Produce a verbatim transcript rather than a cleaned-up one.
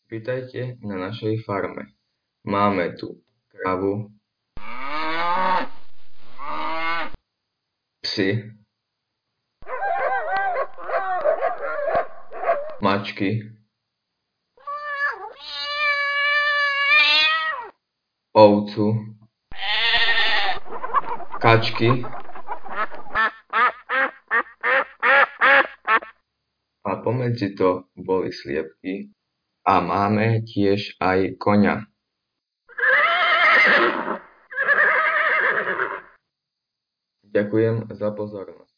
Vítajte na našej farme. Máme tu kravu, psy, mačky, ovcu, kačky a pomedzi to boli sliepky a máme tiež aj koňa. Ďakujem za pozornosť.